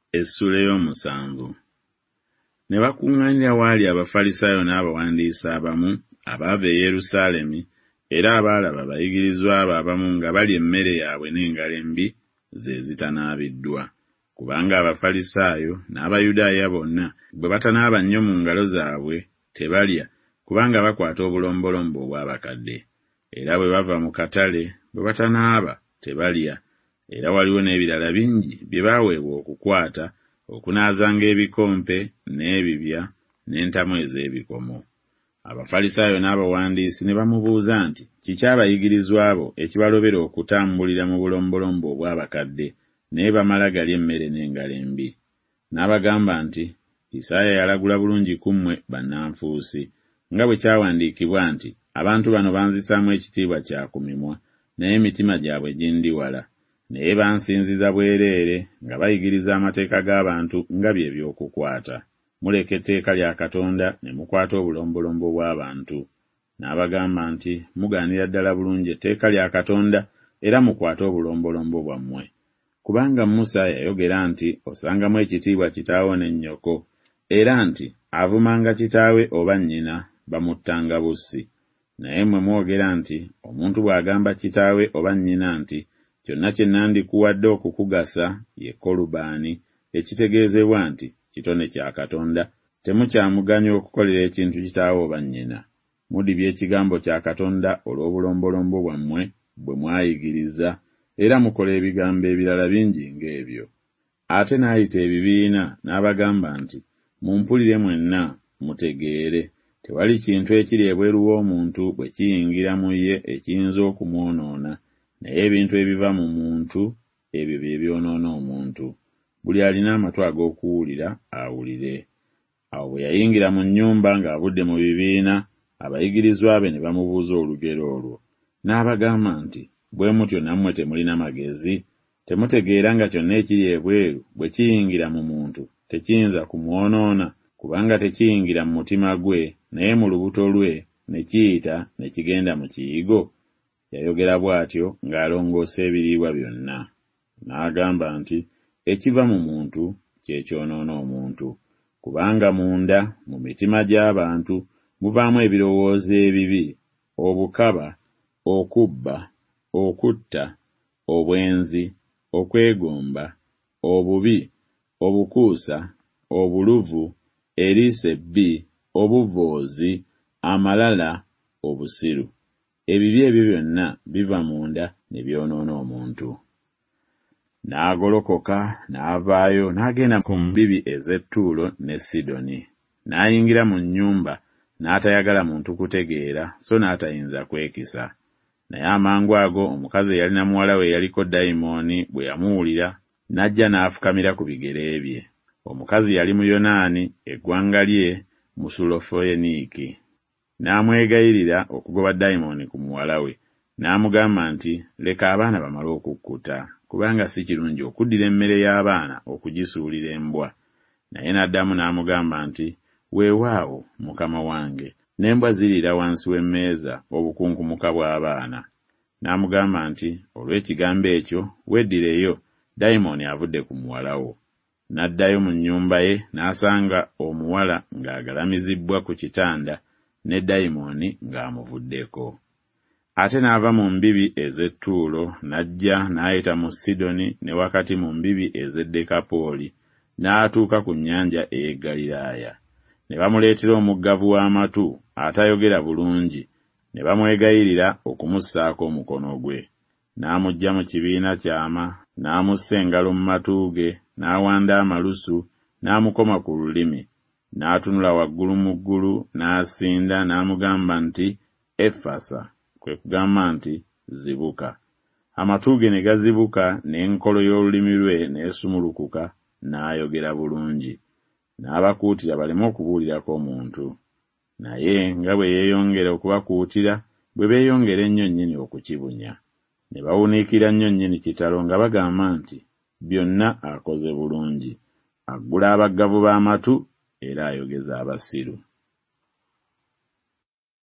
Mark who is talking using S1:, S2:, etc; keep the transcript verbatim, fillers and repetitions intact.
S1: Essula ey'omusanvu. Ne bakuŋŋaanira waali Abafalisaayo n'abawandiisi abamu abaava e Yerusaalemi era abaalaba abayigirizwa abo abamu nga balya emmere yaabwe n'engalo embi ze zitanaabiddwa. Kubanga Abafalisaayo n'Abayudaaya bonna bwe batanaaba nnyo mu ngalo zaabwe tebalya, kubanga bakwata obulombolombo obw'abakadde. Era bwe bava mu katale bwe batanaaba tebalya. Era waliwo n'ebirala bingi bye baaweebwa okukwata, okunaazanga ebikompe n'ebibya n'entamu ez'ebikomo. Abafalisaayo n'abawandiisi ne bamubuuza nti kiki abayigirizwa abo ekibalobera okutambulira mu bulombolombo obw'abakadde naye bamala galya emmere n'engalo embi. N'abagamba nti Isaaya yalagula bulungi ku mmwe bannanfuusi, nga bwe kyawandiikibwa nti abantu bano banzisaamu ekitiibwa kya ku mimwa, naye emitima gyabwe gindi wala. Naye bansinziza bwereere nga bayigiriza amateeka g'abantu nga bye by'okukwata. Muleka etteeka lya Katonda ne mukwata obulombolombo bw'abantu. N'abagamba nti mugaanira ddala bulungi etteeka lya Katonda era mukwate obulombolombo bwammwe. Kubanga Musa yayogera nti osangamu ekitiibwa kitaawo ne nnyoko, era nti avumanga kitaawe oba nnyina bamuttanga bussi. Naye mmwe mwogera nti omuntu bw'agamba kitaawe oba nnyina nti kyonna kye nandikuwadde okukugasa ye Kolubaani, ekitegeezebwa nti kitone kya Katonda, temukyamuganya okukolera ekintu kitaawe oba nnyina. Mudibye ekigambo kya Katonda olw'obulombolombo bwammwe bwe mwayigiriza, era mukola ebigambo ebirala bingi ng'ebyo. Ate n'ayita ebibiina n'abagamba nti mumpulire mwenna mutegeere, tewali kintu ekiri ebweru w'omuntu bwe kiyingira mu ye ekiyinza okumwonoona, naye ebintu ebiva mu muntu ebyo bye byonoona omuntu. Buli alina amatu ag'okuwulira awulire. Awo bwe yayingira mu nnyumba ng'avudde mu bibiina, abayigirizwa be ne bamubuuza olugero olwo. N'abagamba nti bwe mutyo nammwe temulina magezi? Temutegeera nga kyonna ekiri ebweru bwe kiyingira mu muntu tekiyinza kumwonoona, kubanga tekiyingira mu mutima gwe, naye mu lubuto lwe ne kiyita ne kigenda mu kiyigo? Yayogera bw'atyo ng'alongoosa ebiriibwa byonna. N'agamba nti ekiva mu muntu kye kyonoona omuntu, kubanga munda mu mitima gy'abantu muvaamu ebirowoozo ebibi, obukaba, okubba, okutta, obwenzi, okwegomba, obubi, obukuusa, obuluvu, eriiso ebbi, obuvoozi, amalala, obusiru. Ebibi ebyo byonna biva munda ne byonoona omuntu. N'agolokoka n'avaayo n'agenda ku mbibi ez'e Ttuulo ne Sidoni. N'ayingira mu nnyumba n'atayagala muntu kutegeera, so n'atayinza kwekisa. Naye amangu ago omukazi eyalina muwala we yaliko dayimooni bwe yamuwulira n'ajja n'afukamira ku bigere bye. Omukazi yali Muyonaani, eggwanga lye Musulofoniiki. N'amwegayirira okugoba dayimooni ku muwala we. N'amugamba nti leka abaana bamale okukkuta, kubanga si kirungi okuddira emmere y'abaana okugisuulira embwa. Naye n'addamu n'amugamba nti weewaawo mukama wange, n'embwa ziriira wansi w'emmeeza obukunkumuka bw'abaana. N'amugamba nti olw'ekigambo ekyo weddireyo, dayimooni avudde ku muwala wo. N'addayo mu nnyumba ye n'asanga omuwala ng'agalamizibbwa ku kitanda ne dayimooni ng'amuvuddeko. Ate n'ava mu mbibi ez'e Ttuulo n'ajja n'ayita mu Sidoni ne wakati mu mbibi ez'e Dekapooli, n'atuuka ku nnyanja ey'e Ggaliraaya. Ne bamuleetera omuggavu w'amatu atayogera bulungi, ne bamwegayirira okumussaako omukono gwe. N'amuggya mu kibiina kyama, n'amussa engalo mu matu ge, n'awanda amalusu, n'amukoma ku lulimi. N'atunula waggulu mu ggulu, n'asinda n'amugamba nti Efasa, kwe kugamba nti zibuka. Amatu ge ne gazibuka, n'enkolo y'olulimi lwe n'esumulukuka, n'ayogera bulungi. N'abakuutira baleme okubuulirako omuntu. Naye nga bwe yeeyongera okubakuutira, bwe beeyongera ennyo nnyini okukibunya. Ne bawuniikira nnyo nnyini kitalo nga bagamba nti byonna akoze bulungi. Aggula abaggavu b'amatu era ayogeza abasiru.